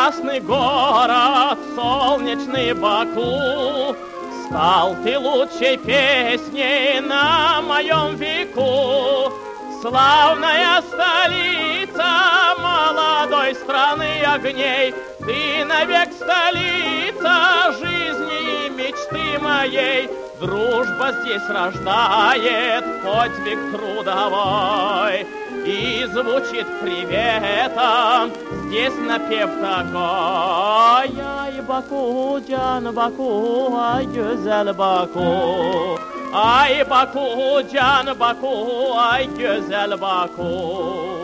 прекрасный город, солнечный Баку. Стал ты лучшей песней на моем веку. Славная столица молодой страны огней, ты навек столица жизни и мечты моей. Дружба здесь рождает подвиг трудовой, и звучит приветом здесь напев такой. Ай, Баку, Can Baku, ay güzel Baku. Ay Baku, Can Baku, ay güzel Baku.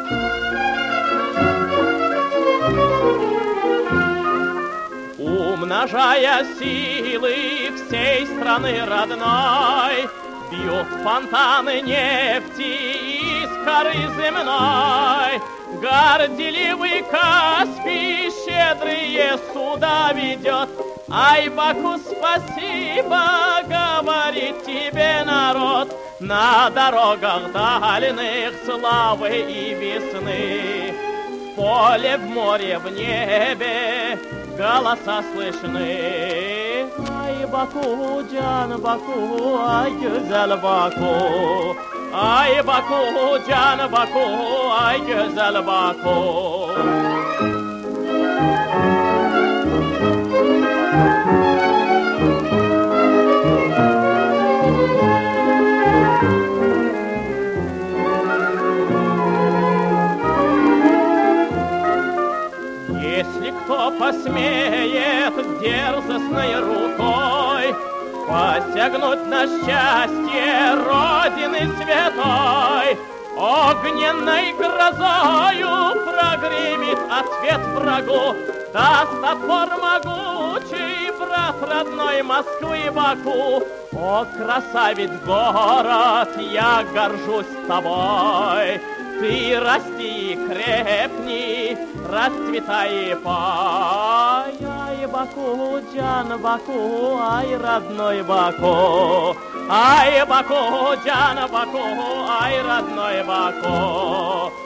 Умножая силы всей страны родной, бьют фонтаны нефти из коры земной. Горделивый Каспий щедрые суда ведет. Ай, Баку, спасибо, говорит тебе народ. На дорогах дальних славы и весны, в поле, в море, в небе голоса слышны. Ай, Баку, Can Baku, ay güzel Baku. Ay, Baku, Can Baku, ay güzel Baku. Если кто посмеет дерзостной рукой посягнуть на счастье Родины святой, огненной грозою прогремит ответ врагу, даст отпор могучий брат родной Москвы Баку. О, красавец город, я горжусь тобой. Ты расти и крепни, расцветай и пой. Ай, Баку, Can Baku, ай, родной Баку. Ай, Баку, Can Baku, ай, родной Баку.